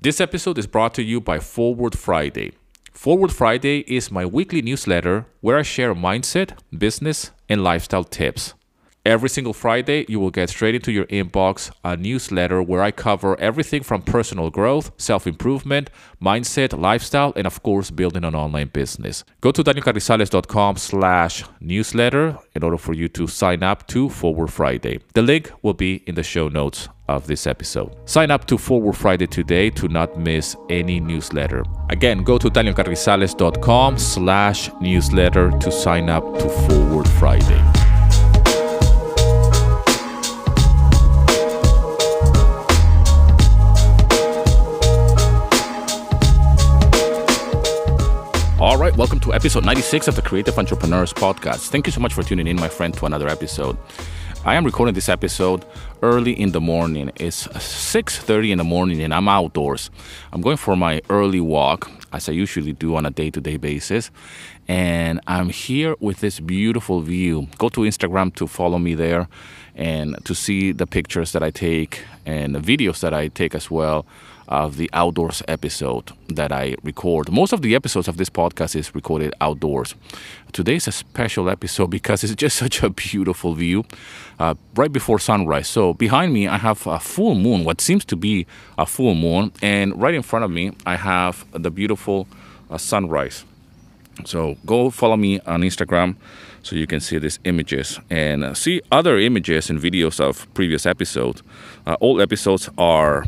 This episode is brought to you by Forward Friday. Forward Friday is my weekly newsletter where I share mindset, business, and lifestyle tips. Every single Friday, you will get straight into your inbox a newsletter where I cover everything from personal growth, self-improvement, mindset, lifestyle, and of course, building an online business. Go to danielcarrizales.com/newsletter in order for you to sign up to Forward Friday. The link will be in the show notes of this episode. Sign up to Forward Friday today to not miss any newsletter. Again, go to danielcarrizales.com/newsletter to sign up to Forward Friday. All right, welcome to episode 96 of the Creative Entrepreneurs Podcast. Thank you so much for tuning in, my friend, to another episode. I am recording this episode early in the morning. It's 6:30 in the morning and I'm outdoors. I'm going for my early walk, as I usually do on a day-to-day basis. And I'm here with this beautiful view. Go to Instagram to follow me there and to see the pictures that I take and the videos that I take as well of the outdoors episode that I record. Most of the episodes of this podcast is recorded outdoors. Today's a special episode because it's just such a beautiful view right before sunrise. So behind me, I have a full moon, what seems to be a full moon. And right in front of me, I have the beautiful sunrise. So go follow me on Instagram so you can see these images and see other images and videos of previous episodes. All episodes are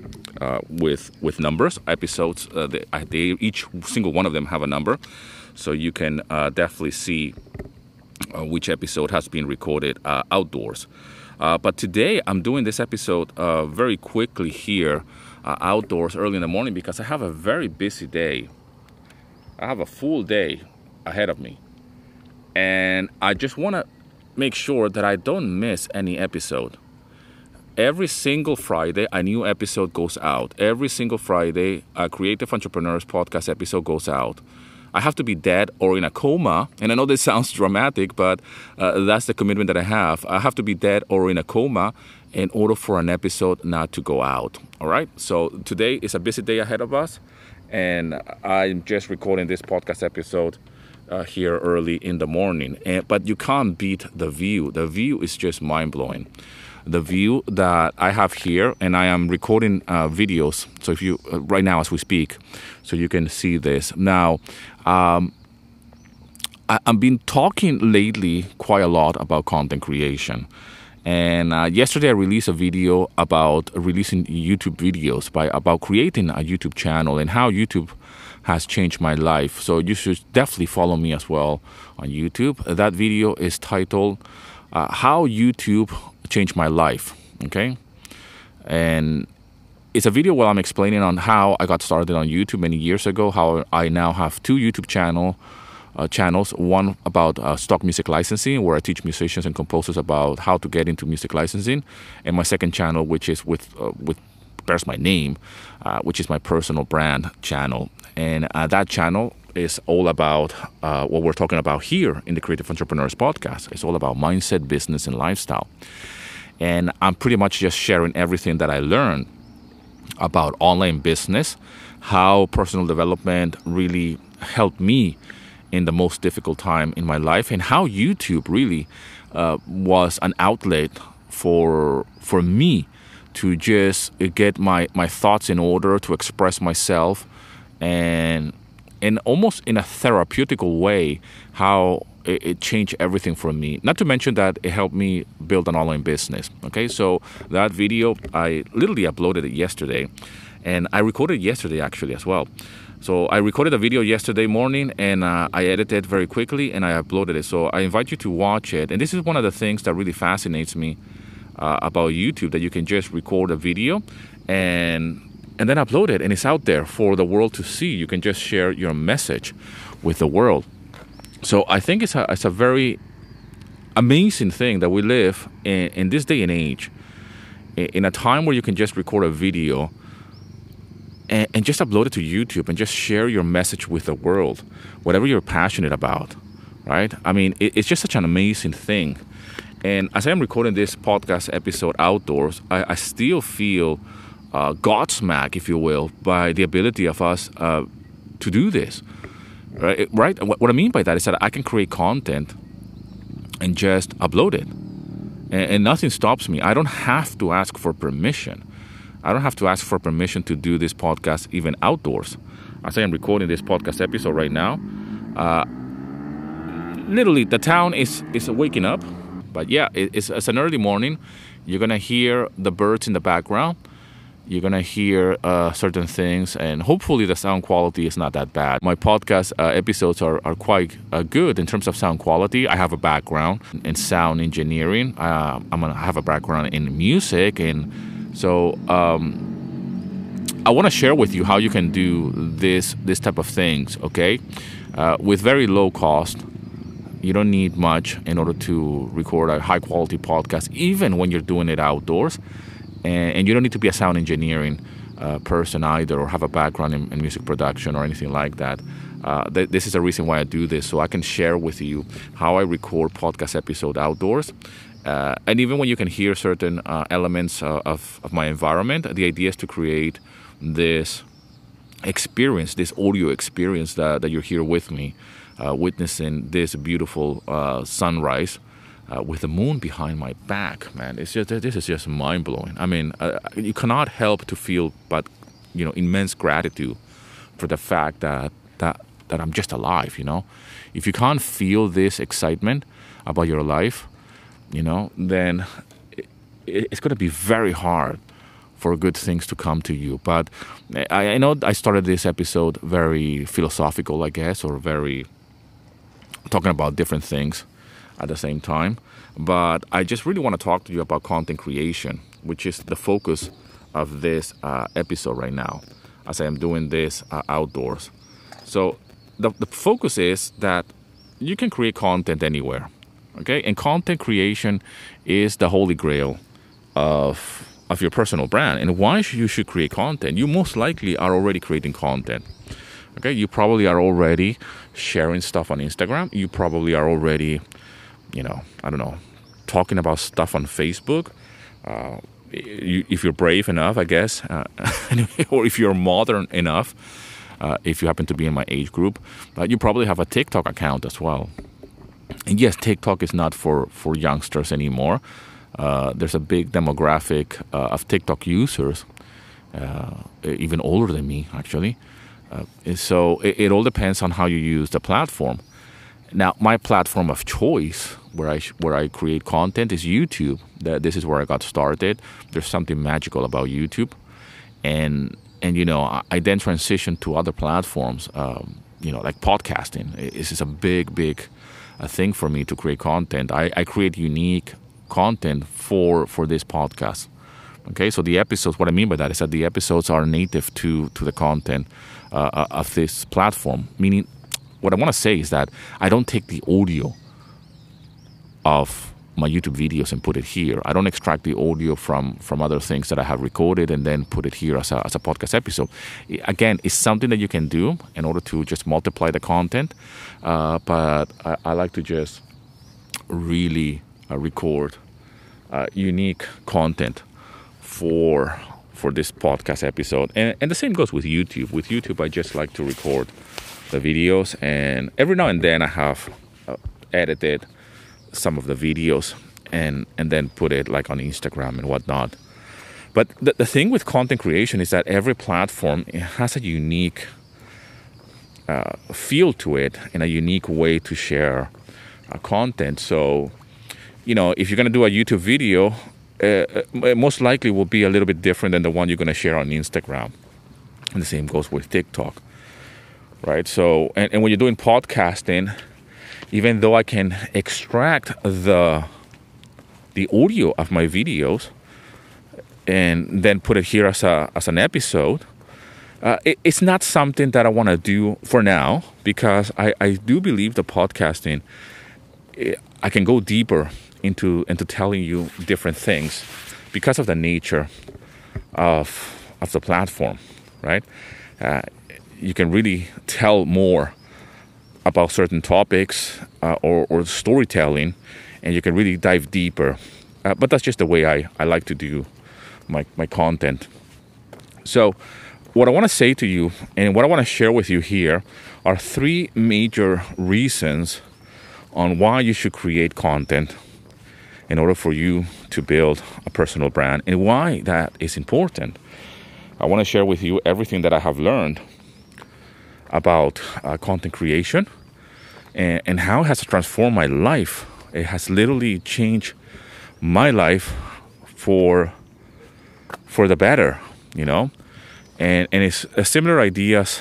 with numbers. Episodes, they each single one of them have a number, so you can definitely see which episode has been recorded outdoors. But today I'm doing this episode very quickly here outdoors early in the morning because I have a very busy day. I have a full day ahead of me, and I just want to make sure that I don't miss any episode. Every single Friday, a new episode goes out. Every single Friday, a Creative Entrepreneurs Podcast episode goes out. I have to be dead or in a coma, and I know this sounds dramatic, but that's the commitment that I have. I have to be dead or in a coma in order for an episode not to go out. All right? So today is a busy day ahead of us, and I'm just recording this podcast episode here early in the morning. But you can't beat the view. The view is just mind-blowing. The view that I have here, and I am recording videos. So if you right now as we speak, so you can see this. Now, I've been talking lately quite a lot about content creation. And yesterday I released a video about releasing YouTube videos, about creating a YouTube channel and how YouTube has changed my life. So you should definitely follow me as well on YouTube. That video is titled How YouTube Changed My Life, okay? And it's a video where I'm explaining on how I got started on YouTube many years ago, how I now have two YouTube channels, one about stock music licensing, where I teach musicians and composers about how to get into music licensing, and my second channel, which is with bears my name, which is my personal brand channel. And that channel is all about what we're talking about here in the Creative Entrepreneurs Podcast. It's all about mindset, business, and lifestyle. And I'm pretty much just sharing everything that I learned about online business, how personal development really helped me in the most difficult time in my life, and how YouTube really was an outlet for me to just get my thoughts in order, to express myself, and almost in a therapeutical way, how it changed everything for me. Not to mention that it helped me build an online business. Okay, so that video, I literally uploaded it yesterday, and I recorded it yesterday actually as well. So I recorded a video yesterday morning, and I edited it very quickly, and I uploaded it. So I invite you to watch it. And this is one of the things that really fascinates me about YouTube, that you can just record a video and then upload it, and it's out there for the world to see. You can just share your message with the world. So I think it's a very amazing thing that we live in this day and age, in a time where you can just record a video and just upload it to YouTube and just share your message with the world, whatever you're passionate about, right? I mean, it's just such an amazing thing. And as I'm recording this podcast episode outdoors, I still feel godsmacked, if you will, by the ability of us to do this. Right? What I mean by that is that I can create content and just upload it. And nothing stops me. I don't have to ask for permission. I don't have to ask for permission to do this podcast even outdoors. As I am recording this podcast episode right now, literally the town is waking up. But yeah, it's an early morning. You're going to hear the birds in the background. You're going to hear certain things, and hopefully the sound quality is not that bad. My podcast episodes are quite good in terms of sound quality. I have a background in sound engineering. I'm going to have a background in music, and so I want to share with you how you can do this type of things, okay? With very low cost. You don't need much in order to record a high-quality podcast, even when you're doing it outdoors. And you don't need to be a sound engineering person either, or have a background in music production or anything like that. This is the reason why I do this, so I can share with you how I record podcast episodes outdoors. And even when you can hear certain elements of my environment, the idea is to create this experience, this audio experience that you're here with me, witnessing this beautiful sunrise. With the moon behind my back, man, this is just mind blowing. I mean, you cannot help to feel, but immense gratitude for the fact that I'm just alive. If you can't feel this excitement about your life, then it's going to be very hard for good things to come to you. But I know I started this episode very philosophical, I guess, or very talking about different things at the same time, but I just really want to talk to you about content creation, which is the focus of this episode right now, as I am doing this outdoors. So the focus is that you can create content anywhere, okay? And content creation is the holy grail of your personal brand. And why you should create content? You most likely are already creating content. Okay, you probably are already sharing stuff on Instagram. You probably are already talking about stuff on Facebook. If you're brave enough, I guess, or if you're modern enough, if you happen to be in my age group, you probably have a TikTok account as well. And yes, TikTok is not for youngsters anymore. There's a big demographic of TikTok users, even older than me, actually. So it all depends on how you use the platform. Now, my platform of choice, where I create content, is YouTube. This is where I got started. There's something magical about YouTube, and I then transitioned to other platforms, like podcasting. This is a big thing for me to create content. I create unique content for this podcast. Okay, so the episodes. What I mean by that is that the episodes are native to the content of this platform, meaning. What I want to say is that I don't take the audio of my YouTube videos and put it here. I don't extract the audio from other things that I have recorded and then put it here as a podcast episode. Again, it's something that you can do in order to just multiply the content. But I like to just really record unique content for this podcast episode. And the same goes with YouTube. With YouTube, I just like to record the videos, and every now and then I have edited some of the videos and then put it like on Instagram and whatnot. But the thing with content creation is that every platform has a unique feel to it and a unique way to share content. So, if you're going to do a YouTube video, it most likely will be a little bit different than the one you're going to share on Instagram. And the same goes with TikTok. Right, so and when you're doing podcasting, even though I can extract the audio of my videos and then put it here as an episode, it's not something that I want to do for now, because I do believe the podcasting, I can go deeper into telling you different things because of the nature of the platform, right? You can really tell more about certain topics or storytelling, and you can really dive deeper. But that's just the way I like to do my content. So what I want to say to you and what I want to share with you here are three major reasons on why you should create content in order for you to build a personal brand and why that is important. I want to share with you everything that I have learned about content creation and how it has transformed my life. It has literally changed my life for the better, you know. And it's similar ideas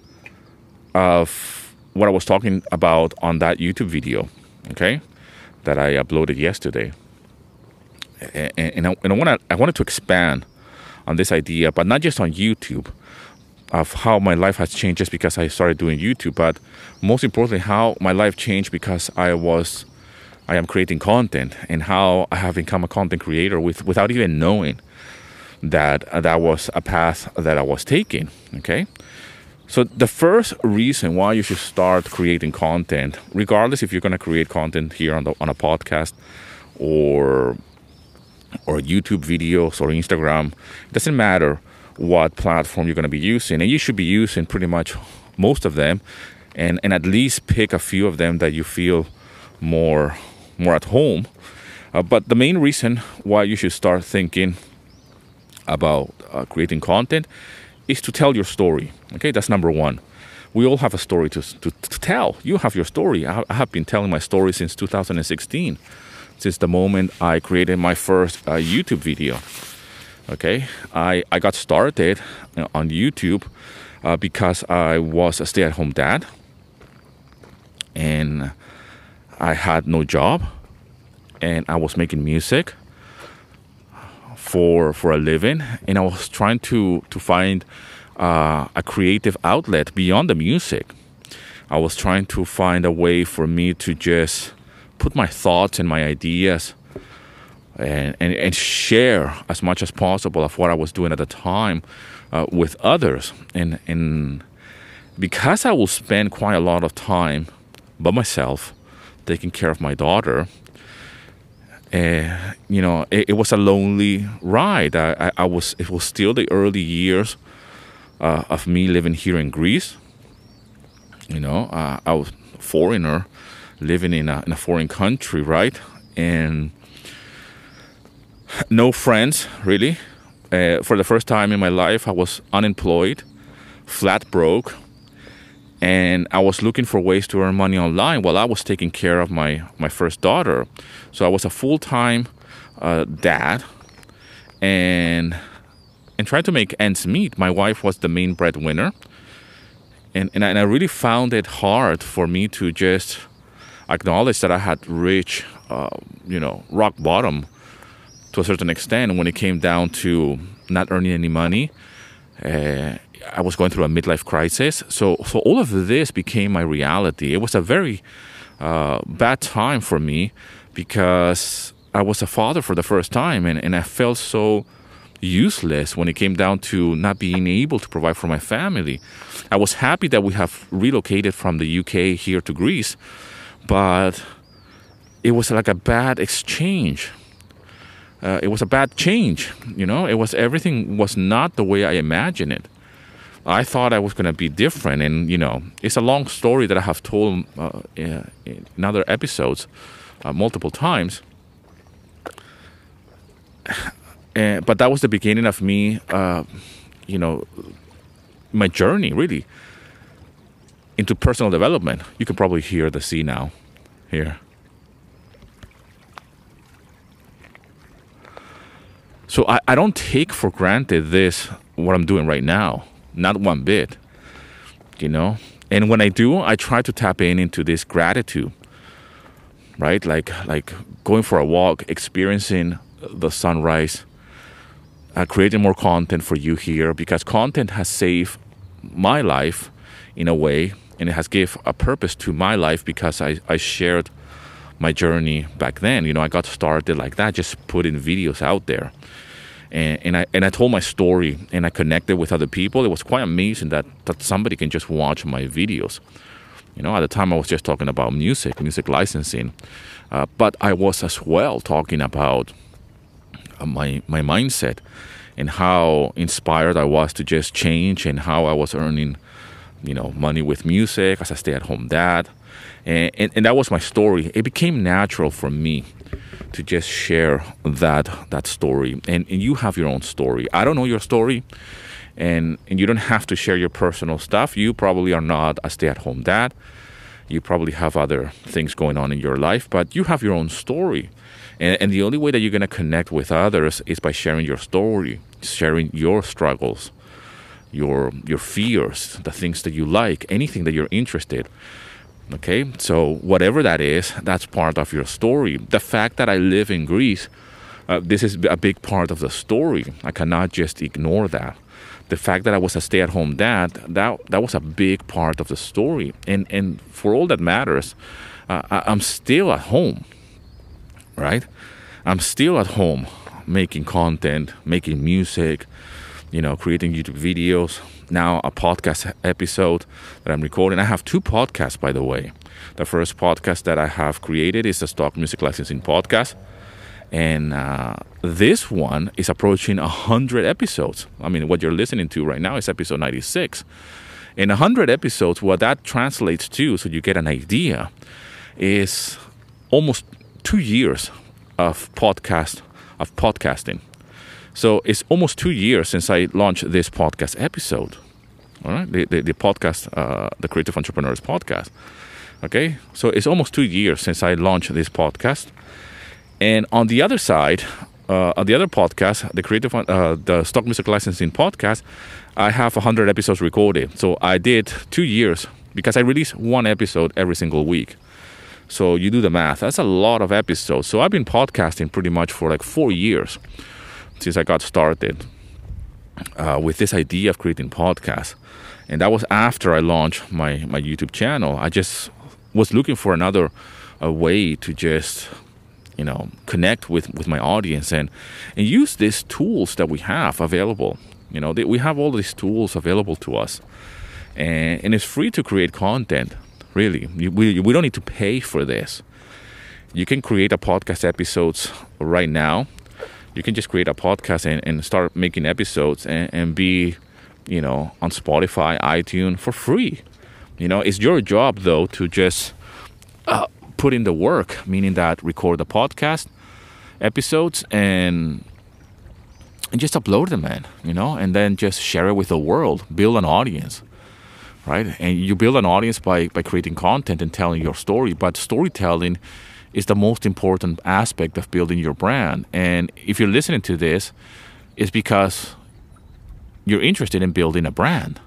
of what I was talking about on that YouTube video, okay, that I uploaded yesterday. And I wanted to expand on this idea, but not just on YouTube, of how my life has changed just because I started doing YouTube, but most importantly, how my life changed because I am creating content and how I have become a content creator without even knowing that was a path that I was taking, okay? So the first reason why you should start creating content, regardless if you're going to create content here on a podcast or YouTube videos or Instagram, it doesn't matter what platform you're going to be using, and you should be using pretty much most of them, and at least pick a few of them that you feel more at home. But the main reason why you should start thinking about creating content is to tell your story. Okay, that's number one. We all have a story to tell. You have your story. I have been telling my story since 2016, since the moment I created my first YouTube video. Okay, I got started on YouTube because I was a stay-at-home dad and I had no job and I was making music for a living, and I was trying to find a creative outlet beyond the music. I was trying to find a way for me to just put my thoughts and my ideas and share as much as possible of what I was doing at the time with others. And because I will spend quite a lot of time by myself taking care of my daughter, it was a lonely ride. It was still the early years of me living here in Greece. I was a foreigner living in a foreign country, right? And no friends, really. For the first time in my life, I was unemployed, flat broke, and I was looking for ways to earn money online while I was taking care of my first daughter. So I was a full-time dad and trying to make ends meet. My wife was the main breadwinner. And I really found it hard for me to just acknowledge that I had reached, rock bottom to a certain extent when it came down to not earning any money. I was going through a midlife crisis. So all of this became my reality. It was a very bad time for me because I was a father for the first time, and I felt so useless when it came down to not being able to provide for my family. I was happy that we have relocated from the UK here to Greece, but it was like a bad exchange. It was a bad change, everything was not the way I imagined it. I thought I was going to be different, and it's a long story that I have told in other episodes multiple times. But that was the beginning of me, my journey really into personal development. You can probably hear the sea now here. So I don't take for granted what I'm doing right now. Not one bit, And when I do, I try to tap into this gratitude, right? Like going for a walk, experiencing the sunrise, creating more content for you here, because content has saved my life in a way, and it has given a purpose to my life because I shared my journey back then. I got started like that, just putting videos out there. And I told my story, and I connected with other people. It was quite amazing that somebody can just watch my videos. At the time I was just talking about music licensing, but I was as well talking about my mindset and how inspired I was to just change, and how I was earning, money with music as a stay-at-home dad. And that was my story. It became natural for me to just share that story. And you have your own story. I don't know your story, and you don't have to share your personal stuff. You probably are not a stay-at-home dad. You probably have other things going on in your life, but you have your own story. And the only way that you're going to connect with others is by sharing your story, sharing your struggles, your fears, the things that you like, anything that you're interested. Okay, so whatever that is, that's part of your story. The fact that I live in Greece, this is a big part of the story. I cannot just ignore that. The fact that I was a stay-at-home dad, that was a big part of the story. And for all that matters, I'm still at home, right? I'm still at home making content, making music, creating YouTube videos. Now a podcast episode that I'm recording. I have 2 podcasts, by the way. The first podcast that I have created is the Stock Music Licensing Podcast. And this one is approaching 100 episodes. I mean, what you're listening to right now is episode 96. In 100 episodes, what that translates to, so you get an idea, is almost 2 years of podcasting. So it's almost 2 years since I launched this podcast episode. All right, the podcast, the Creative Entrepreneurs Podcast. Okay, so it's almost 2 years since I launched this podcast. And on the other side, on the other podcast, the Stock Music Licensing Podcast, I have 100 episodes recorded. So I did 2 years because I release 1 episode every single week. So you do the math. That's a lot of episodes. So I've been podcasting pretty much for like 4 years since I got started with this idea of creating podcasts. And that was after I launched my YouTube channel. I just was looking for another way to just, connect with my audience and use these tools that we have available. We have all these tools available to us. And it's free to create content, really. We don't need to pay for this. You can create a podcast episodes right now. You can just create a podcast and start making episodes and be, on Spotify, iTunes for free. It's your job, though, to just put in the work, meaning that record the podcast episodes and just upload them, man, and then just share it with the world, build an audience, right? And you build an audience by creating content and telling your story, but storytelling is the most important aspect of building your brand. And if you're listening to this, it's because you're interested in building a brand.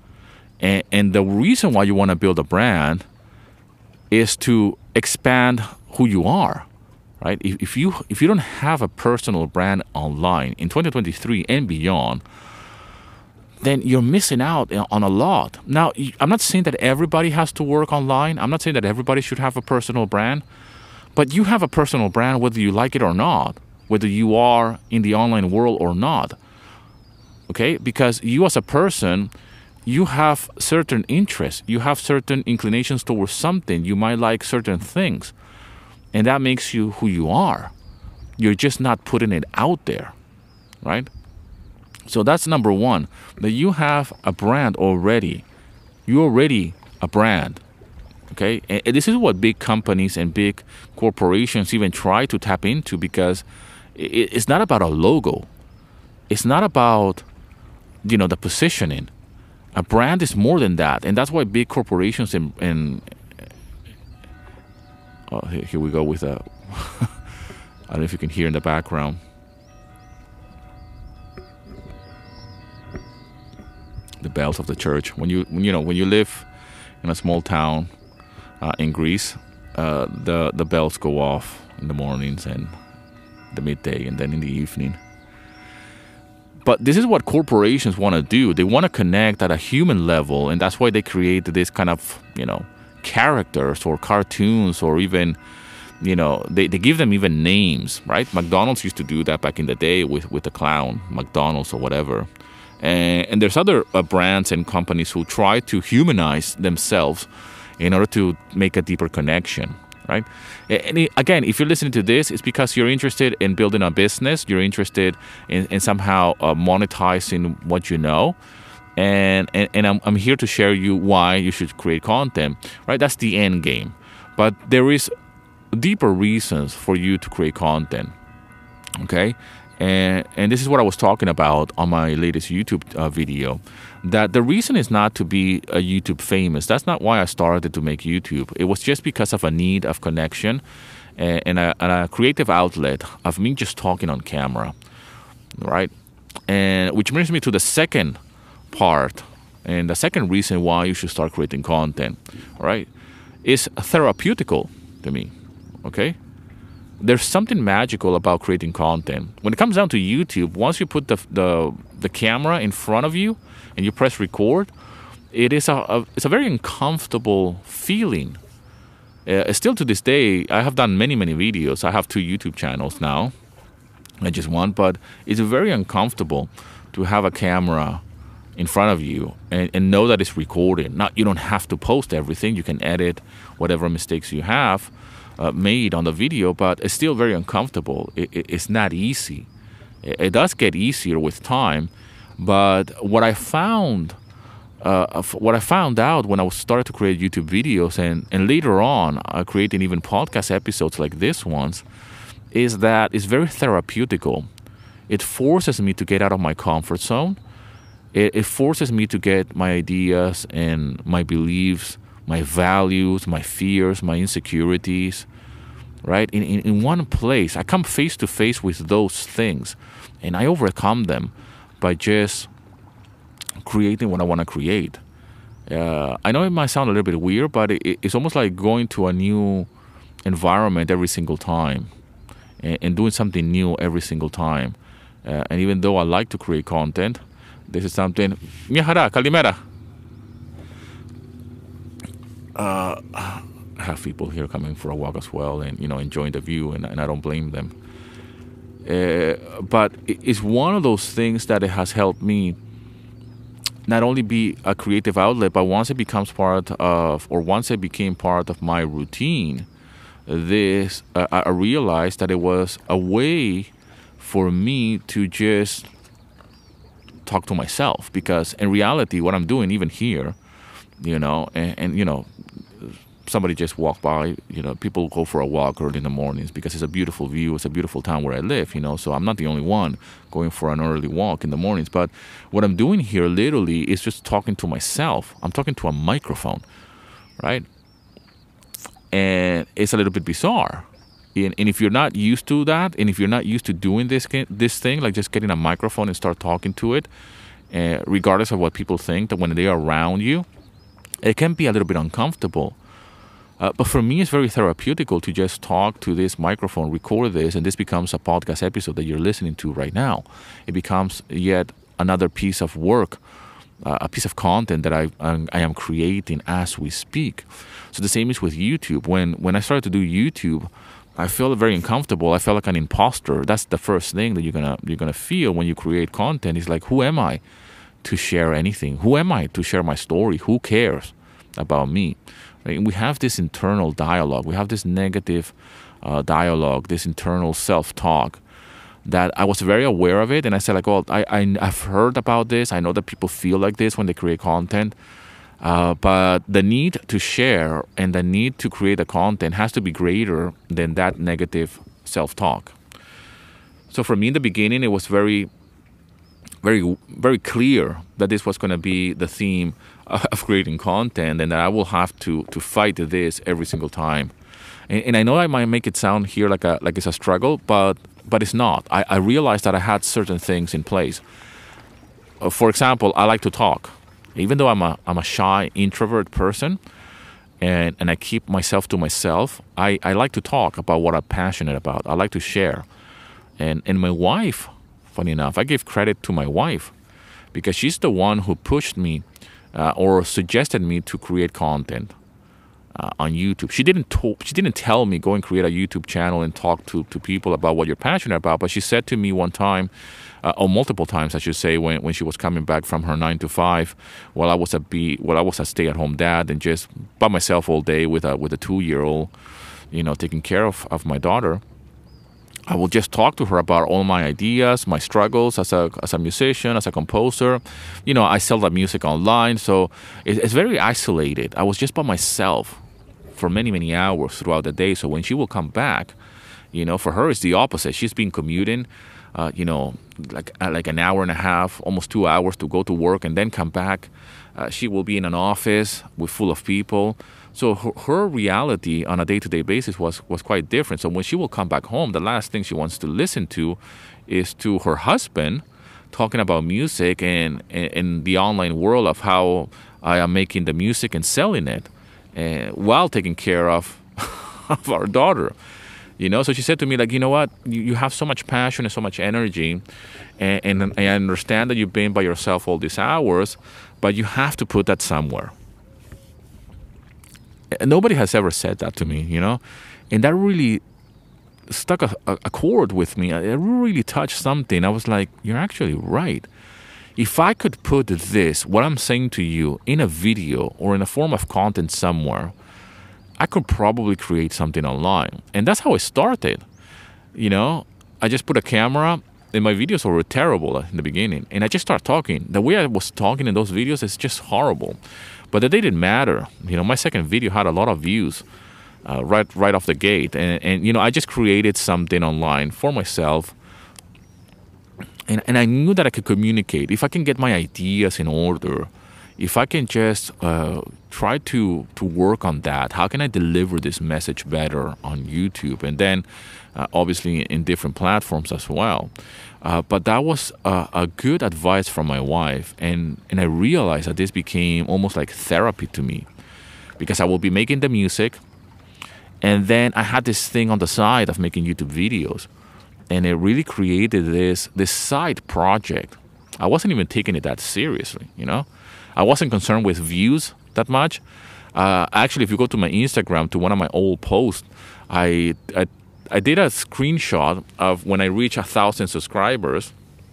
And the reason why you want to build a brand is to expand who you are, right? If you don't have a personal brand online in 2023 and beyond, then you're missing out on a lot. Now, I'm not saying that everybody has to work online. I'm not saying that everybody should have a personal brand. But you have a personal brand whether you like it or not, whether you are in the online world or not. Okay? Because you as a person, you have certain interests. You have certain inclinations towards something. You might like certain things. And that makes you who you are. You're just not putting it out there. Right? So that's number one. That you have a brand already. You're already a brand. Okay, and this is what big companies and big corporations even try to tap into, because it's not about a logo. It's not about, the positioning. A brand is more than that, and that's why big corporations and here we go with a I don't know if you can hear in the background. The bells of the church. When you live in a small town in Greece, the bells go off in the mornings and the midday and then in the evening. But this is what corporations want to do. They want to connect at a human level, and that's why they create this kind of, characters or cartoons, or even, they give them even names, right? McDonald's used to do that back in the day with the clown, McDonald's or whatever. And there's other brands and companies who try to humanize themselves in order to make a deeper connection. right? Again, if you're listening to this, it's because you're interested in building a business. You're interested in somehow monetizing what you know. And I'm here to share you why you should create content, right? That's the end game. But there is deeper reasons for you to create content, okay? And this is what I was talking about on my latest YouTube video, that the reason is not to be a YouTube famous. That's not why I started to make YouTube. It was just because of a need of connection and a creative outlet of me just talking on camera, right? And which brings me to the second part, and the second reason why you should start creating content, right, is therapeutical to me, okay? There's something magical about creating content. When it comes down to YouTube, once you put the camera in front of you and you press record, it's a very uncomfortable feeling. Still to this day, I have done many videos. I have 2 YouTube channels now, not just one, but it's very uncomfortable to have a camera in front of you and know that it's recorded. Not, you don't have to post everything. You can edit whatever mistakes you have made on the video, but it's still very uncomfortable. It's not easy. It does get easier with time, but what I found out when I started to create YouTube videos and later on creating even podcast episodes like this ones, is that it's very therapeutical. It forces me to get out of my comfort zone. It forces me to get my ideas and my beliefs, my values, my fears, my insecurities, right? In one place. I come face to face with those things and I overcome them by just creating what I want to create. I know it might sound a little bit weird, but it's almost like going to a new environment every single time and doing something new every single time. And even though I like to create content, this is something. Mihara, kalimera. I have people here coming for a walk as well, and enjoying the view, and I don't blame them. But it's one of those things that it has helped me not only be a creative outlet, but once it became part of my routine, I realized that it was a way for me to just talk to myself, because in reality, what I'm doing even here, and somebody just walked by, people go for a walk early in the mornings because it's a beautiful view, it's a beautiful town where I live, so I'm not the only one going for an early walk in the mornings. But what I'm doing here literally is just talking to myself. I'm talking to a microphone, right? And it's a little bit bizarre. And if you're not used to that, and if you're not used to doing this thing, like just getting a microphone and start talking to it, regardless of what people think, that when they are around you, it can be a little bit uncomfortable. But for me, it's very therapeutical to just talk to this microphone, record this, and this becomes a podcast episode that you're listening to right now. It becomes yet another piece of work, a piece of content that I am creating as we speak. So the same is with YouTube. When I started to do YouTube, I felt very uncomfortable. I felt like an imposter. That's the first thing that you're gonna feel when you create content. It's like, who am I to share anything? Who am I to share my story? Who cares about me? Right? And we have this internal dialogue. We have this negative dialogue, this internal self-talk that I was very aware of it. And I said, like, well, I've heard about this. I know that people feel like this when they create content. But the need to share and the need to create a content has to be greater than that negative self-talk. So for me in the beginning, it was very, very, very clear that this was going to be the theme of creating content, and that I will have to fight this every single time. And I know I might make it sound here like it's a struggle, but it's not. I realized that I had certain things in place. For example, I like to talk. Even though I'm a shy introvert person, and I keep myself to myself, I like to talk about what I'm passionate about. I like to share. And my wife, funny enough, I give credit to my wife, because she's the one who pushed me or suggested me to create content on YouTube. She didn't tell me go and create a YouTube channel and talk to people about what you're passionate about, but she said to me one time, or multiple times, I should say, when she was coming back from her 9 to 5, while I was a stay-at-home dad and just by myself all day with a 2-year-old. taking care of my daughter, I will just talk to her about all my ideas, my struggles as a musician, as a composer. I sell that music online, so it's very isolated. I was just by myself for many, many hours throughout the day. So when she will come back, for her it's the opposite. She's been commuting, like an hour and a half, almost 2 hours to go to work and then come back. She will be in an office full of people. So her reality on a day-to-day basis was quite different. So when she will come back home, the last thing she wants to listen to is to her husband talking about music and the online world of how I am making the music and selling it, while taking care of our daughter. So she said to me, like, you know what, you have so much passion and so much energy, and I understand that you've been by yourself all these hours, but you have to put that somewhere. And nobody has ever said that to me, and that really struck a chord with me. It really touched something. I was like, you're actually right. If I could put this, what I'm saying to you, in a video or in a form of content somewhere, I could probably create something online. And that's how I started. I just put a camera, and my videos were terrible in the beginning. And I just started talking. The way I was talking in those videos is just horrible. But that didn't matter. My second video had a lot of views right off the gate. And I just created something online for myself. And I knew that I could communicate. If I can get my ideas in order, if I can just try to work on that, how can I deliver this message better on YouTube? And then obviously in different platforms as well. But that was a good advice from my wife. And I realized that this became almost like therapy to me, because I will be making the music. And then I had this thing on the side of making YouTube videos. And it really created this side project. I wasn't even taking it that seriously, I wasn't concerned with views that much. Actually, if you go to my Instagram, to one of my old posts, I did a screenshot of when I reach 1,000 subscribers,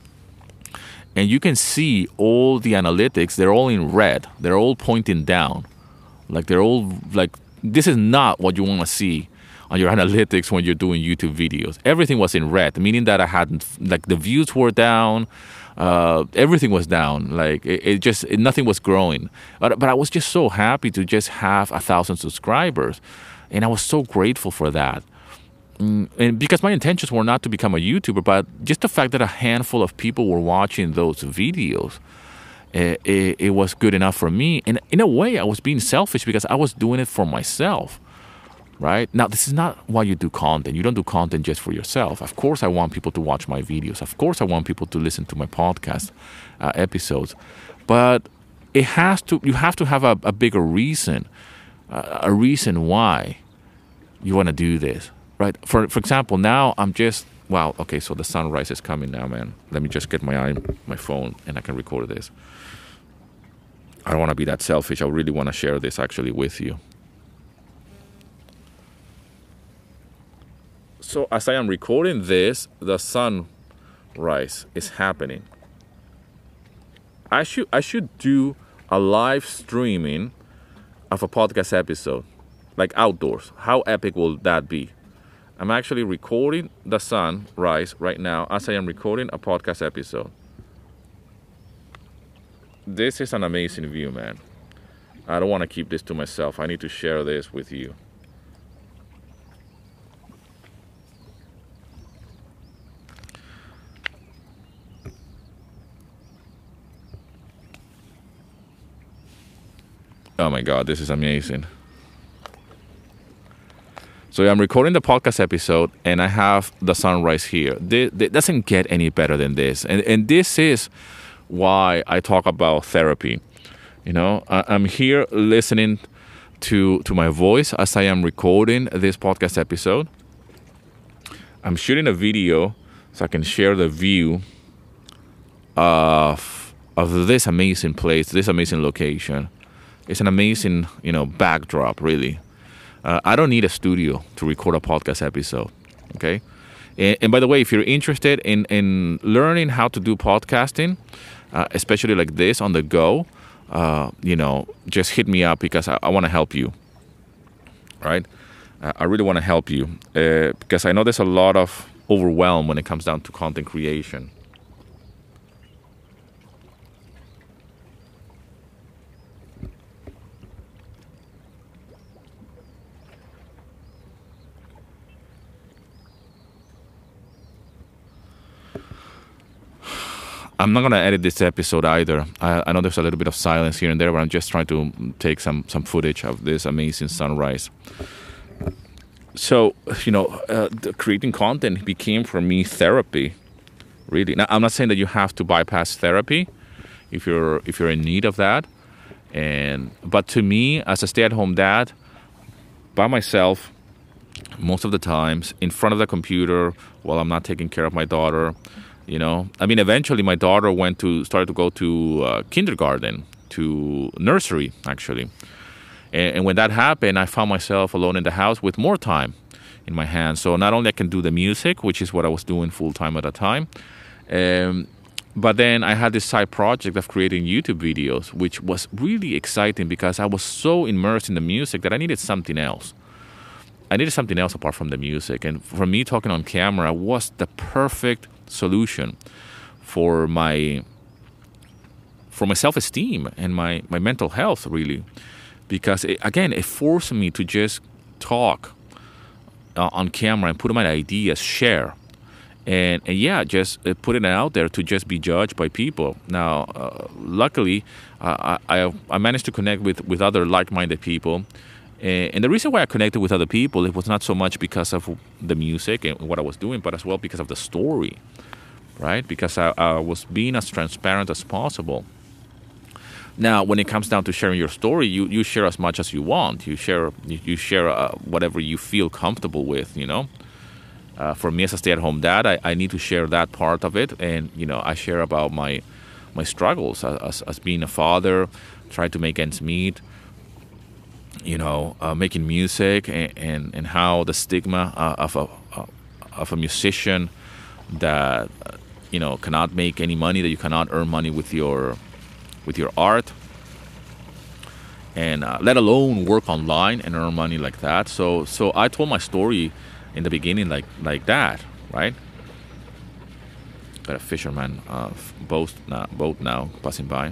and you can see all the analytics. They're all in red. They're all pointing down. They're all this is not what you want to see on your analytics when you're doing YouTube videos. Everything was in red, meaning that I hadn't, the views were down. Everything was down. Nothing was growing. But I was just so happy to just have 1,000 subscribers, and I was so grateful for that. And because my intentions were not to become a YouTuber, but just the fact that a handful of people were watching those videos, it was good enough for me. And in a way, I was being selfish because I was doing it for myself. Right? Now, this is not why you do content. You don't do content just for yourself. Of course, I want people to watch my videos. Of course, I want people to listen to my podcast episodes. But you have to have a bigger reason, a reason why you want to do this. Right? For example, now I'm just, wow, okay, so the sunrise is coming now, man. Let me just get my phone and I can record this. I don't want to be that selfish. I really want to share this actually with you. So as I am recording this, the sunrise is happening. I should do a live streaming of a podcast episode, like outdoors. How epic will that be? I'm actually recording the sunrise right now as I am recording a podcast episode. This is an amazing view, man. I don't want to keep this to myself. I need to share this with you. Oh my God, this is amazing. So I'm recording the podcast episode and I have the sunrise here. It doesn't get any better than this. And this is why I talk about therapy. I'm here listening to my voice as I am recording this podcast episode. I'm shooting a video so I can share the view of this amazing place, this amazing location. It's an amazing, backdrop, really. I don't need a studio to record a podcast episode, okay? And by the way, if you're interested in learning how to do podcasting, especially like this on the go, just hit me up because I want to help you, right? I really want to help you because I know there's a lot of overwhelm when it comes down to content creation. I'm not going to edit this episode either. I know there's a little bit of silence here and there, but I'm just trying to take some footage of this amazing sunrise. So, creating content became for me therapy, really. Now, I'm not saying that you have to bypass therapy if you're in need of that. But to me, as a stay-at-home dad, by myself, most of the times, in front of the computer while I'm not taking care of my daughter, eventually my daughter started to go to kindergarten, to nursery, actually. And when that happened, I found myself alone in the house with more time in my hands. So not only I can do the music, which is what I was doing full time at the time, but then I had this side project of creating YouTube videos, which was really exciting because I was so immersed in the music that I needed something else. I needed something else apart from the music. And for me, talking on camera was the perfect solution for my self-esteem and my mental health, really. Because, it forced me to just talk on camera and put my ideas, share. And just putting it out there to just be judged by people. Now, luckily, I managed to connect with other like-minded people. And the reason why I connected with other people, it was not so much because of the music and what I was doing, but as well because of the story, right? Because I was being as transparent as possible. Now, when it comes down to sharing your story, you share as much as you want. You share whatever you feel comfortable with, For me as a stay-at-home dad, I need to share that part of it. And, I share about my struggles as being a father, trying to make ends meet, making music and how the stigma of a musician that, cannot make any money, that you cannot earn money with your art, and let alone work online and earn money like that. So I told my story in the beginning like that, right? Got a fisherman boat now passing by.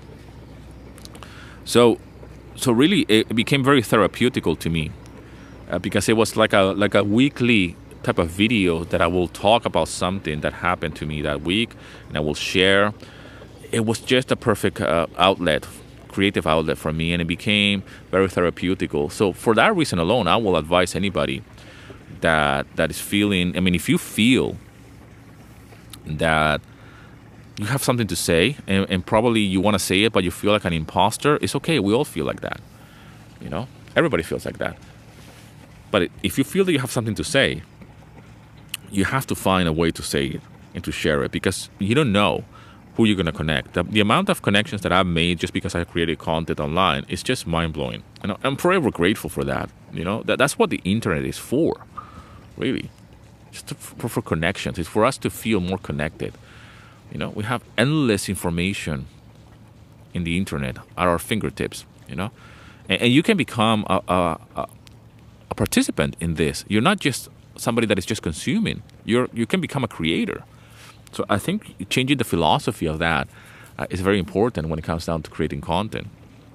So really, it became very therapeutical to me because it was like a weekly type of video that I will talk about something that happened to me that week, and I will share. It was just a perfect creative outlet for me, and it became very therapeutical. So for that reason alone, I will advise anybody that is feeling, if you feel that you have something to say and probably you want to say it, but you feel like an imposter, it's okay. We all feel like that. Everybody feels like that. But if you feel that you have something to say, you have to find a way to say it and to share it, because you don't know who you're going to connect. The amount of connections that I've made just because I created content online is just mind-blowing. And I'm forever grateful for that. That's what the internet is for, really. Just for connections. It's for us to feel more connected. We have endless information in the internet at our fingertips, and you can become a participant in this. You're not just somebody that is just consuming. You can become a creator. So I think changing the philosophy of that is very important when it comes down to creating content.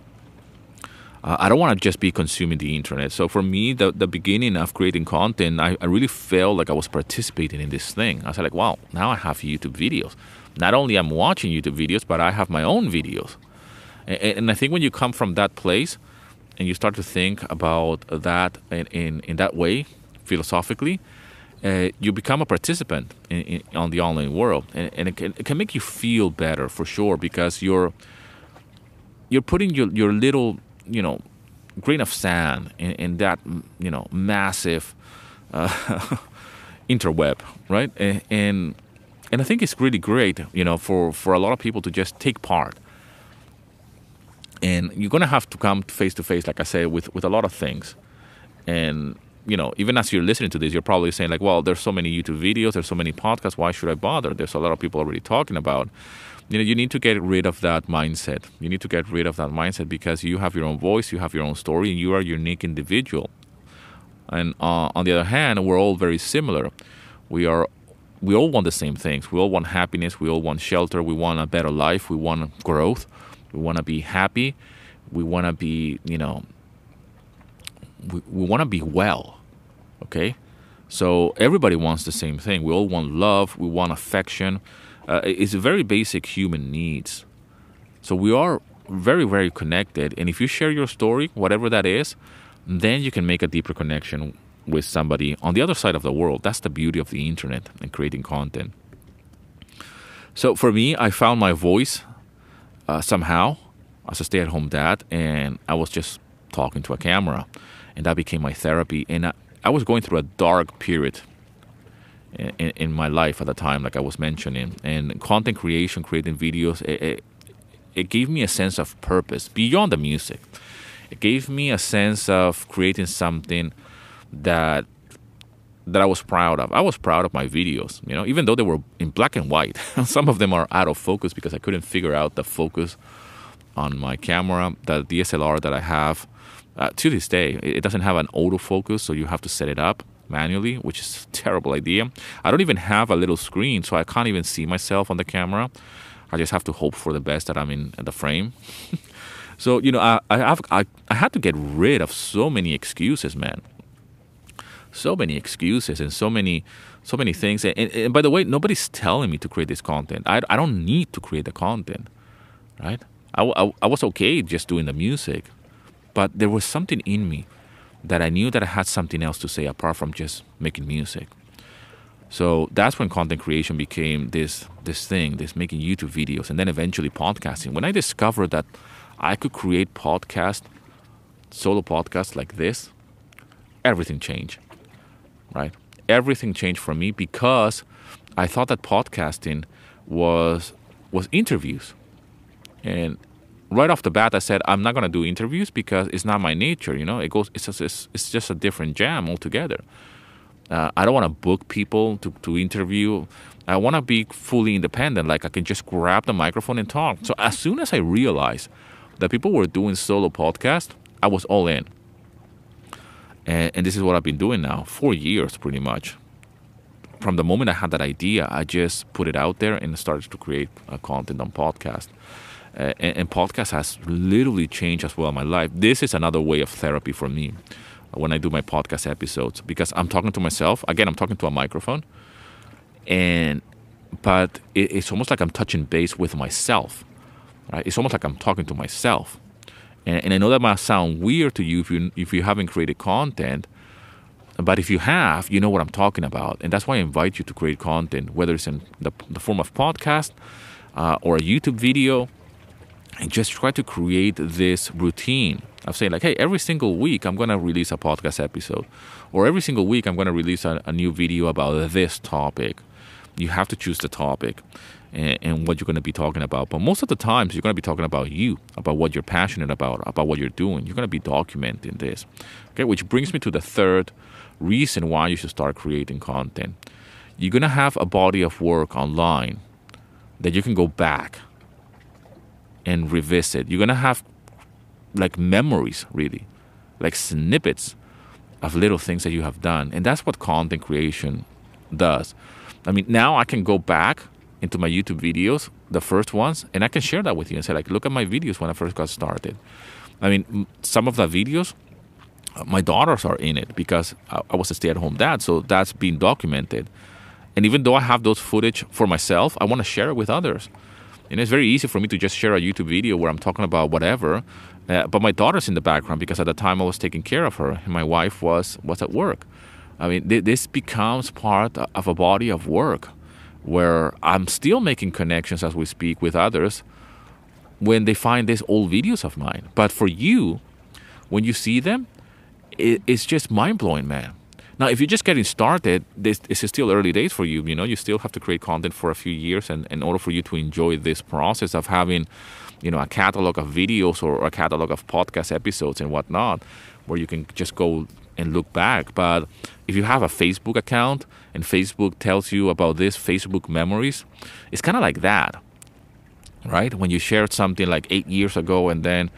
I don't want to just be consuming the internet. So for me, the beginning of creating content, I really felt like I was participating in this thing. I was like, wow, now I have YouTube videos. Not only I'm watching YouTube videos, but I have my own videos. And I think when you come from that place and you start to think about that in that way, philosophically, you become a participant on the online world, and it can make you feel better for sure, because you're putting your little grain of sand in that massive interweb, right? And I think it's really great for a lot of people to just take part. And you're gonna have to come face to face, like I say, with a lot of things. And even as you're listening to this, you're probably saying like, well, there's so many YouTube videos, there's so many podcasts, why should I bother? There's a lot of people already talking about. You need to get rid of that mindset. You need to get rid of that mindset because you have your own voice, you have your own story, and you are a unique individual. And on the other hand, we're all very similar. We all want the same things. We all want happiness. We all want shelter. We want a better life. We want growth. We want to be happy. We want to be, we want to be well. Okay? So everybody wants the same thing. We all want love. We want affection. It's very basic human needs. So we are very, very connected. And if you share your story, whatever that is, then you can make a deeper connection with somebody on the other side of the world. That's the beauty of the internet and creating content. So for me, I found my voice somehow as a stay-at-home dad, and I was just talking to a camera, and that became my therapy. And I was going through a dark period in my life at the time, like I was mentioning. And content creation, creating videos, it gave me a sense of purpose beyond the music. It gave me a sense of creating something that I was proud of. I was proud of my videos, even though they were in black and white. Some of them are out of focus because I couldn't figure out the focus on my camera. The DSLR that I have, to this day, it doesn't have an autofocus, so you have to set it up manually, which is a terrible idea. I don't even have a little screen, so I can't even see myself on the camera. I just have to hope for the best that I'm in the frame. So, I had to get rid of so many excuses, man. So many excuses and so many things. And by the way, nobody's telling me to create this content. I don't need to create the content, right? I was okay just doing the music, but there was something in me that I knew that I had something else to say apart from just making music. So that's when content creation became this thing, this making YouTube videos, and then eventually podcasting. When I discovered that I could create solo podcasts like this, everything changed, right? Everything changed for me because I thought that podcasting was interviews. And right off the bat, I said, I'm not going to do interviews because it's not my nature, it's just a different jam altogether. I don't want to book people to interview. I want to be fully independent. Like I can just grab the microphone and talk. So as soon as I realized that people were doing solo podcasts, I was all in. And this is what I've been doing now, 4 years pretty much. From the moment I had that idea, I just put it out there and started to create content on podcast. And podcast has literally changed as well my life. This is another way of therapy for me when I do my podcast episodes, because I'm talking to myself. Again, I'm talking to a microphone. But it's almost like I'm touching base with myself. Right? It's almost like I'm talking to myself. And I know that might sound weird to you if you haven't created content, but if you have, you know what I'm talking about. And that's why I invite you to create content, whether it's in the form of podcast or a YouTube video, and just try to create this routine of saying like, hey, every single week I'm going to release a podcast episode, or every single week I'm going to release a new video about this topic. You have to choose the topic and what you're going to be talking about. But most of the times, you're going to be talking about you, about what you're passionate about what you're doing. You're going to be documenting this. Okay, which brings me to the third reason why you should start creating content. You're going to have a body of work online that you can go back and revisit. You're going to have like memories, really, like snippets of little things that you have done. And that's what content creation does. I mean, now I can go back into my YouTube videos, the first ones, and I can share that with you and say, like, look at my videos when I first got started. I mean, some of the videos, my daughters are in it because I was a stay-at-home dad, so that's being documented. And even though I have those footage for myself, I want to share it with others. And it's very easy for me to just share a YouTube video where I'm talking about whatever, but my daughter's in the background because at the time I was taking care of her and my wife was at work. I mean, this becomes part of a body of work where I'm still making connections as we speak with others when they find these old videos of mine. But for you, when you see them, it's just mind-blowing, man. Now, if you're just getting started, this is still early days for you. You still have to create content for a few years, and in order for you to enjoy this process of having, a catalog of videos or a catalog of podcast episodes and whatnot, where you can just go and look back. But if you have a Facebook account and Facebook tells you about this Facebook memories, it's kind of like that, right? When you shared something like 8 years ago and then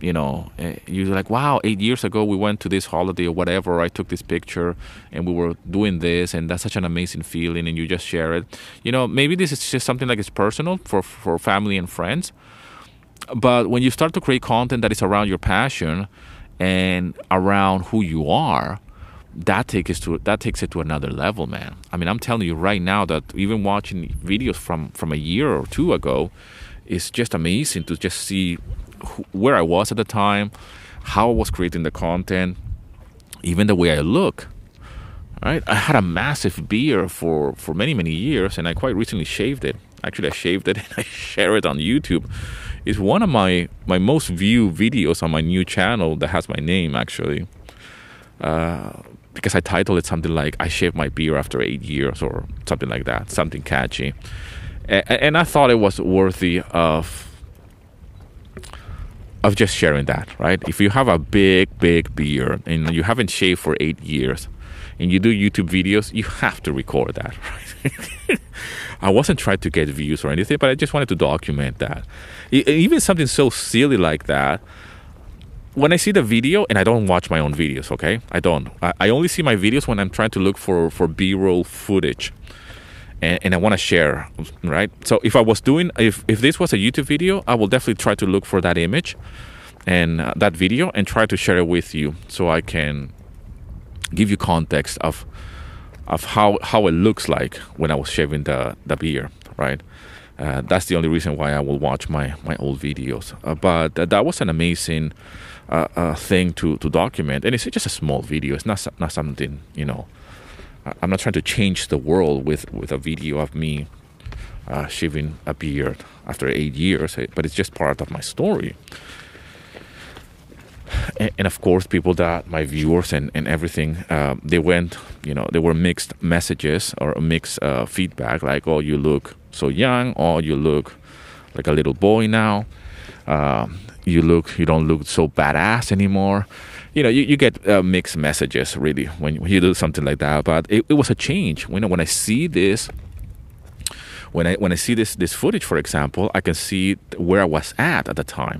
you're like, wow, 8 years ago we went to this holiday or whatever, I took this picture and we were doing this, and that's such an amazing feeling, and you just share it. Maybe this is just something like it's personal for family and friends. But when you start to create content that is around your passion and around who you are, that takes it to another level, man. I mean, I'm telling you right now that even watching videos from a year or two ago is just amazing to just see where I was at the time, how I was creating the content, even the way I look. Right? I had a massive beard for many, many years, and I quite recently shaved it. Actually, I shaved it and I share it on YouTube. It's one of my most viewed videos on my new channel that has my name, actually. Because I titled it something like, I shaved my beard after 8 years, or something like that, something catchy. And I thought it was worthy of just sharing that, right? If you have a big beard and you haven't shaved for 8 years and you do YouTube videos, you have to record that, right? I wasn't trying to get views or anything, but I just wanted to document that. Even something so silly like that, when I see the video, and I don't watch my own videos, okay? I don't. I only see my videos when I'm trying to look for B-roll footage. And I want to share, right? So if this was a YouTube video, I will definitely try to look for that image and that video and try to share it with you, so I can give you context of how it looks like when I was shaving the beard, right? That's the only reason why I will watch my old videos. But that was an amazing thing to document, and it's just a small video. It's not something, I'm not trying to change the world with a video of me shaving a beard after 8 years, but it's just part of my story. And of course, people that my viewers and everything, they were mixed messages or mixed feedback, like, oh, you look so young, or you look like a little boy now, you don't look so badass anymore. You get mixed messages, really, when you do something like that. But it was a change. When I see this, when I see this footage, for example, I can see where I was at the time,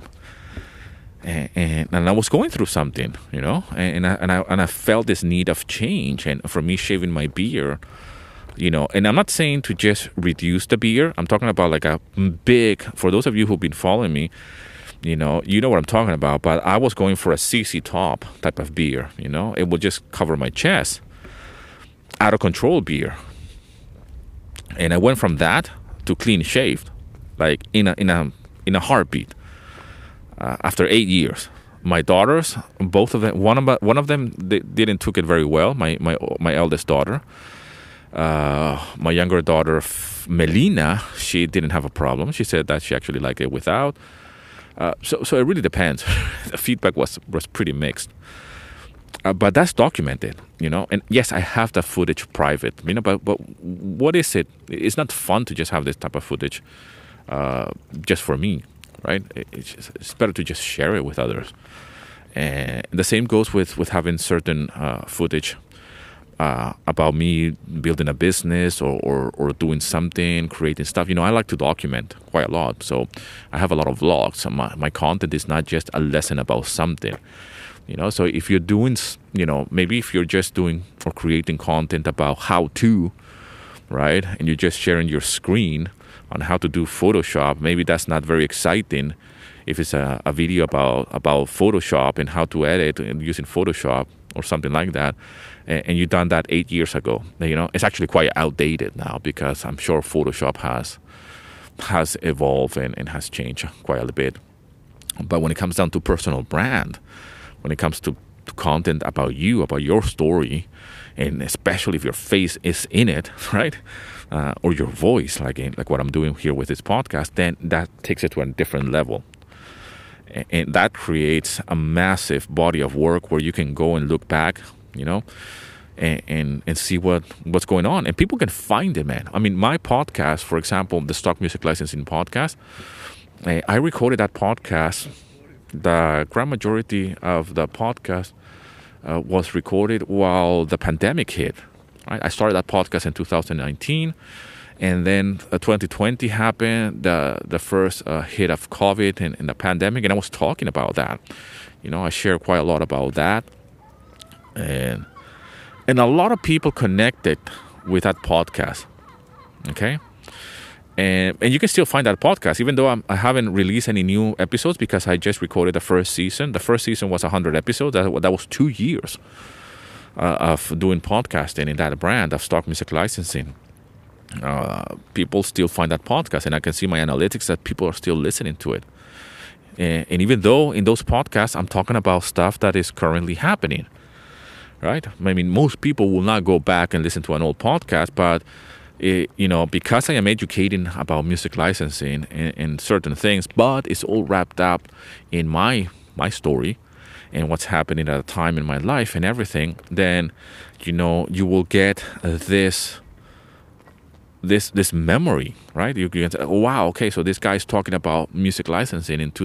and I was going through something, and I felt this need of change. And for me, shaving my beard, and I'm not saying to just reduce the beard. I'm talking about like a big. For those of you who've been following me, you know what I'm talking about. But I was going for a CC top type of beard. It would just cover my chest. Out of control beard. And I went from that to clean shaved, like in a heartbeat. After 8 years, my daughters, both of them, one of them they didn't took it very well. My eldest daughter, my younger daughter Melina, she didn't have a problem. She said that she actually liked it without. So it really depends. The feedback was pretty mixed. But that's documented, And yes, I have the footage private, But what is it? It's not fun to just have this type of footage, just for me, right? It's better to just share it with others. And the same goes with having certain footage about me building a business or doing something, creating stuff. I like to document quite a lot. So I have a lot of vlogs. So my content is not just a lesson about something. So if you're doing, maybe if you're just doing or creating content about how to, right, and you're just sharing your screen on how to do Photoshop, maybe that's not very exciting. If it's a video about Photoshop and how to edit using Photoshop or something like that, and you've done that 8 years ago, it's actually quite outdated now, because I'm sure Photoshop has evolved and has changed quite a bit. But when it comes down to personal brand, when it comes to content about you, about your story, and especially if your face is in it, right, or your voice, like what I'm doing here with this podcast, then that takes it to a different level. And that creates a massive body of work where you can go and look back, and see what's going on. And people can find it, man. I mean, my podcast, for example, the Stock Music Licensing Podcast, I recorded that podcast. The grand majority of the podcast was recorded while the pandemic hit. Right? I started that podcast in 2019, And then 2020 happened, the first hit of COVID and the pandemic, and I was talking about that. I share quite a lot about that, and a lot of people connected with that podcast. Okay, and you can still find that podcast, even though I haven't released any new episodes because I just recorded the first season. The first season was 100 episodes. That was 2 years of doing podcasting in that brand of Stock Music Licensing. People still find that podcast, and I can see my analytics that people are still listening to it. And even though in those podcasts I'm talking about stuff that is currently happening, right? I mean, most people will not go back and listen to an old podcast, but because I am educating about music licensing and certain things, but it's all wrapped up in my story and what's happening at a time in my life and everything, then you will get this memory, right? You can say, oh, wow, okay, so this guy's talking about music licensing in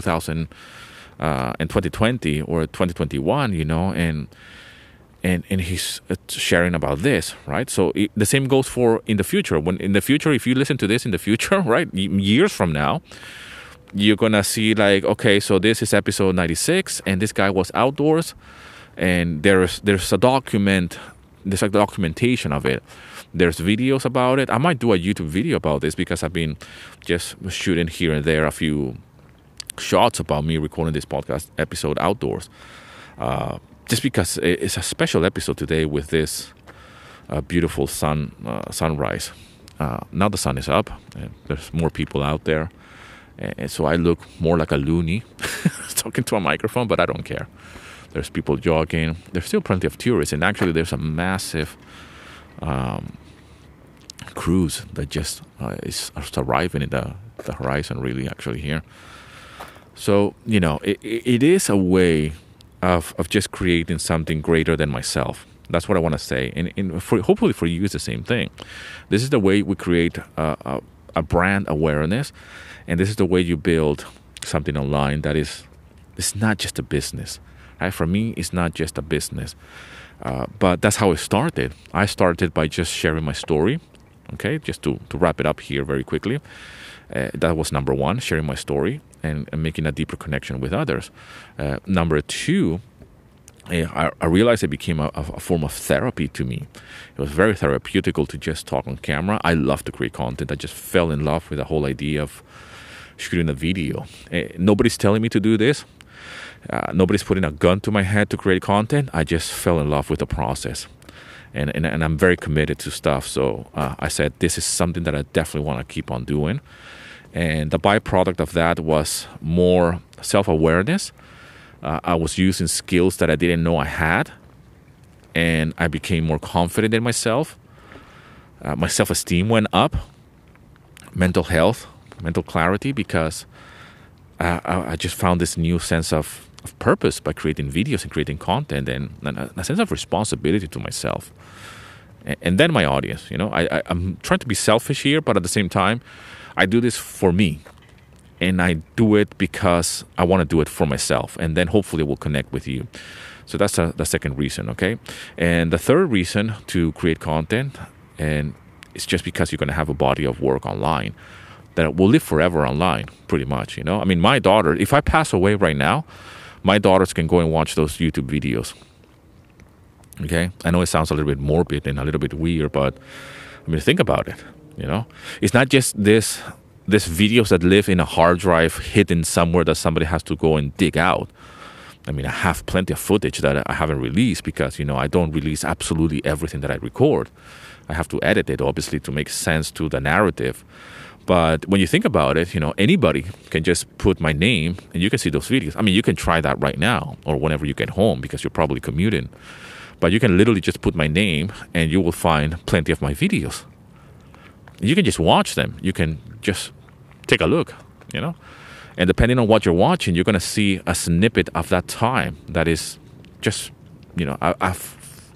2020 or 2021, and he's sharing about this, right? So the same goes for in the future. When in the future, if you listen to this in the future, right, years from now, you're gonna see like, okay, so this is episode 96, and this guy was outdoors, and there's a documentation of it. There's videos about it. I might do a YouTube video about this because I've been just shooting here and there a few shots about me recording this podcast episode outdoors. Just because it's a special episode today with this beautiful sunrise. Now the sun is up, and there's more people out there. And so I look more like a loony talking to a microphone, but I don't care. There's people jogging. There's still plenty of tourists, and actually there's a massive cruise that just is arriving in the horizon, really, actually here. So it is a way of just creating something greater than myself. That's what I want to say, and hopefully for you it's the same thing. This is the way we create a brand awareness, and this is the way you build something online that it's not just a business. Right? For me, it's not just a business. But that's how it started. I started by just sharing my story. Okay, just to wrap it up here very quickly. That was number one, sharing my story and making a deeper connection with others. Number two, I realized it became a form of therapy to me. It was very therapeutical to just talk on camera. I love to create content. I just fell in love with the whole idea of shooting a video. Nobody's telling me to do this. Nobody's putting a gun to my head to create content. I just fell in love with the process. And I'm very committed to stuff. So I said, this is something that I definitely want to keep on doing. And the byproduct of that was more self-awareness. I was using skills that I didn't know I had. And I became more confident in myself. My self-esteem went up. Mental health, mental clarity, because I just found this new sense of purpose by creating videos and creating content, and a sense of responsibility to myself and then my audience. I'm trying to be selfish here, but at the same time, I do this for me, and I do it because I want to do it for myself, and then hopefully it will connect with you. So that's the second reason, okay? And the third reason to create content, and it's just because you're going to have a body of work online that will live forever online, pretty much. I mean, my daughter, if I pass away right now, my daughters can go and watch those YouTube videos. Okay? I know it sounds a little bit morbid and a little bit weird, but I mean, think about it. It's not just this videos that live in a hard drive hidden somewhere that somebody has to go and dig out. I mean, I have plenty of footage that I haven't released because, I don't release absolutely everything that I record. I have to edit it, obviously, to make sense to the narrative. But when you think about it, anybody can just put my name and you can see those videos. I mean, you can try that right now or whenever you get home because you're probably commuting. But you can literally just put my name and you will find plenty of my videos. You can just watch them. You can just take a look, And depending on what you're watching, you're going to see a snippet of that time that is just, I've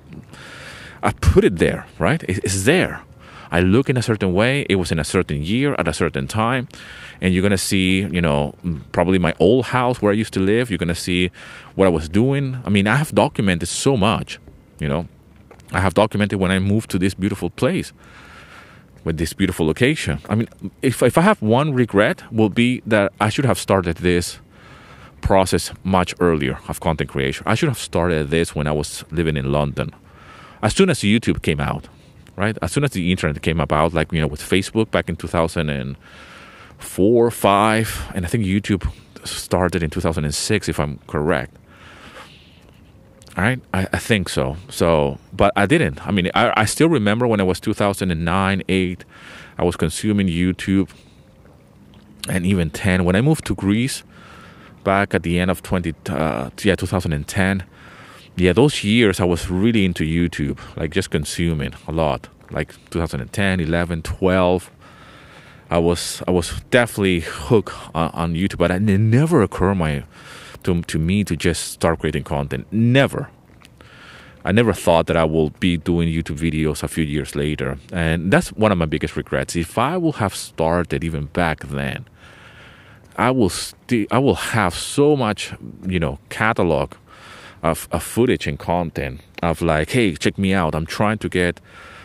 put it there, right? It's there. I look in a certain way. It was in a certain year at a certain time. And you're going to see, probably my old house where I used to live. You're going to see what I was doing. I mean, I have documented so much, I have documented when I moved to this beautiful place. with this beautiful location. I mean, if I have one regret, will be that I should have started this process much earlier of content creation. I should have started this when I was living in London. As soon as YouTube came out, right? As soon as the internet came about, like, with Facebook back in 2004, 5, and I think YouTube started in 2006, if I'm correct. All right, I think so. But I didn't. I mean, I still remember when it was 2009, 8, I was consuming YouTube, and even 10. When I moved to Greece back at the end of 2010, those years I was really into YouTube, like just consuming a lot. Like 2010, 11, 12, I was definitely hooked on YouTube, but it never occurred to me to just start creating content. Never. I never thought that I will be doing YouTube videos a few years later. And that's one of my biggest regrets. If I will have started even back then, I will have so much, catalog of footage and content of like, hey, check me out. I'm trying to get,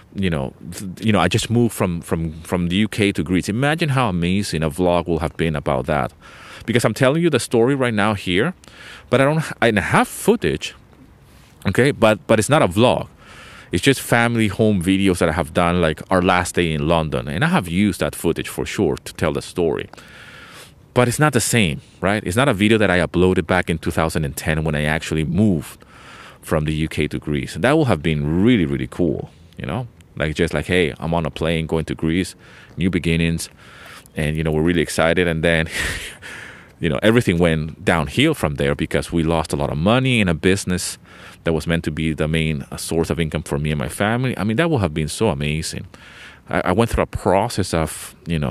I just moved from the UK to Greece. Imagine how amazing a vlog will have been about that. Because I'm telling you the story right now here, but I have footage, okay? But it's not a vlog. It's just family home videos that I have done, like our last day in London. And I have used that footage for sure to tell the story. But it's not the same, right? It's not a video that I uploaded back in 2010 when I actually moved from the UK to Greece. And that would have been really, really cool, Like just like, hey, I'm on a plane going to Greece, new beginnings. And, we're really excited. And then... everything went downhill from there because we lost a lot of money in a business that was meant to be the main source of income for me and my family. I mean, that would have been so amazing. I went through a process of,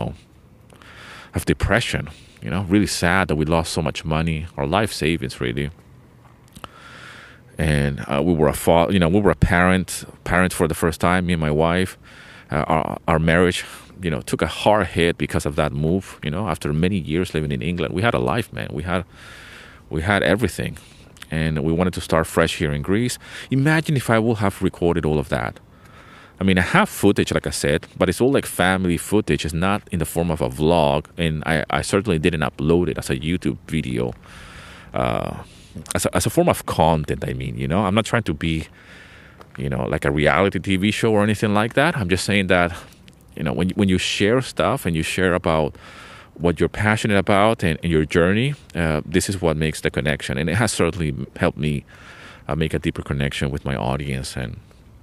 of depression, really sad that we lost so much money, our life savings really. And we were a parent for the first time, me and my wife. Our marriage took a hard hit because of that move. After many years living in England, we had a life, man. We had everything, and we wanted to start fresh here in Greece. Imagine if I would have recorded all of that. I mean, I have footage, like I said, but it's all like family footage. It's not in the form of a vlog, and I certainly didn't upload it as a YouTube video, as a form of content. I mean, I'm not trying to be, like a reality TV show or anything like that. I'm just saying that. When you share stuff and you share about what you're passionate about and your journey, this is what makes the connection. And it has certainly helped me make a deeper connection with my audience. And,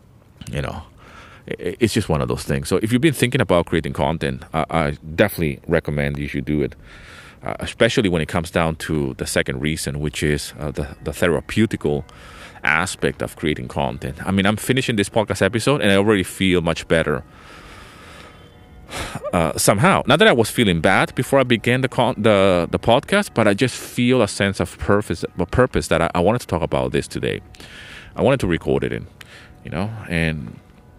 it's just one of those things. So if you've been thinking about creating content, I definitely recommend you should do it, especially when it comes down to the second reason, which is the therapeutical aspect of creating content. I mean, I'm finishing this podcast episode and I already feel much better. Somehow, not that I was feeling bad before I began the podcast, but I just feel a sense of purpose that I wanted to talk about this today. I wanted to record it in, and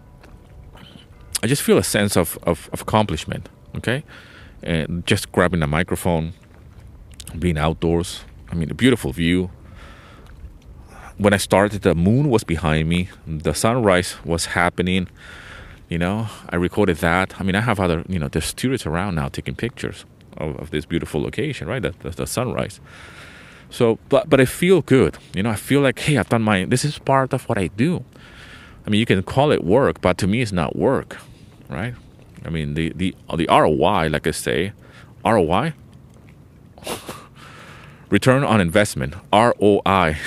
I just feel a sense of accomplishment. Okay, and just grabbing a microphone, being outdoors. I mean, a beautiful view. When I started, the moon was behind me. The sunrise was happening. I recorded that. I mean, I have other, there's tourists around now taking pictures of this beautiful location, right? The sunrise. So, but I feel good. I feel like, hey, I've done this is part of what I do. I mean, you can call it work, but to me, it's not work, right? I mean, the ROI, like I say, ROI, return on investment, ROI.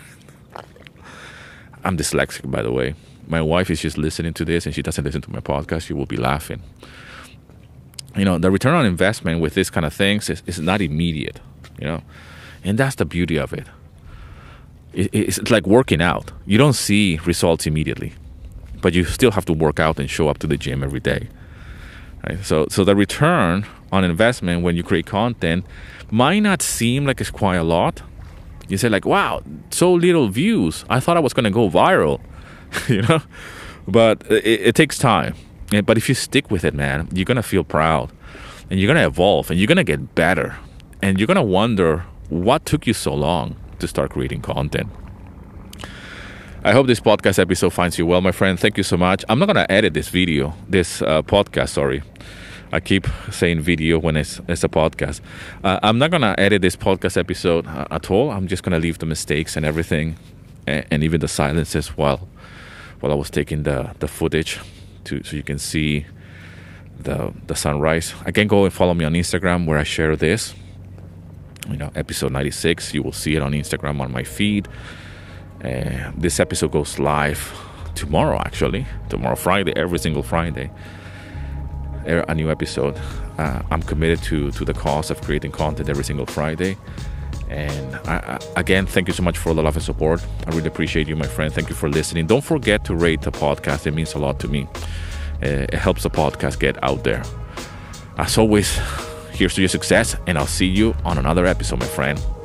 I'm dyslexic, by the way. My wife is just listening to this and she doesn't listen to my podcast. She will be laughing. The return on investment with this kind of things is not immediate, and that's the beauty of it. It's like working out. You don't see results immediately, but you still have to work out and show up to the gym every day. Right? So the return on investment when you create content might not seem like it's quite a lot. You say like, wow, so little views. I thought I was going to go viral. But it takes time. But if you stick with it, man, you're going to feel proud and you're going to evolve and you're going to get better and you're going to wonder what took you so long to start creating content. I hope this podcast episode finds you well, my friend. Thank you so much. I'm not going to edit this podcast, sorry. I keep saying video when it's a podcast. I'm not going to edit this podcast episode at all. I'm just going to leave the mistakes and everything, and even the silences while I was taking the footage so you can see the sunrise. Again, go and follow me on Instagram where I share this. Episode 96. You will see it on Instagram on my feed. This episode goes live tomorrow, Friday, every single Friday. A new episode. I'm committed to the cause of creating content every single Friday. And again, thank you so much for the love and support. I really appreciate you, my friend. Thank you for listening. Don't forget to rate the podcast. It means a lot to me. It helps the podcast get out there. As always, here's to your success, and I'll see you on another episode, my friend.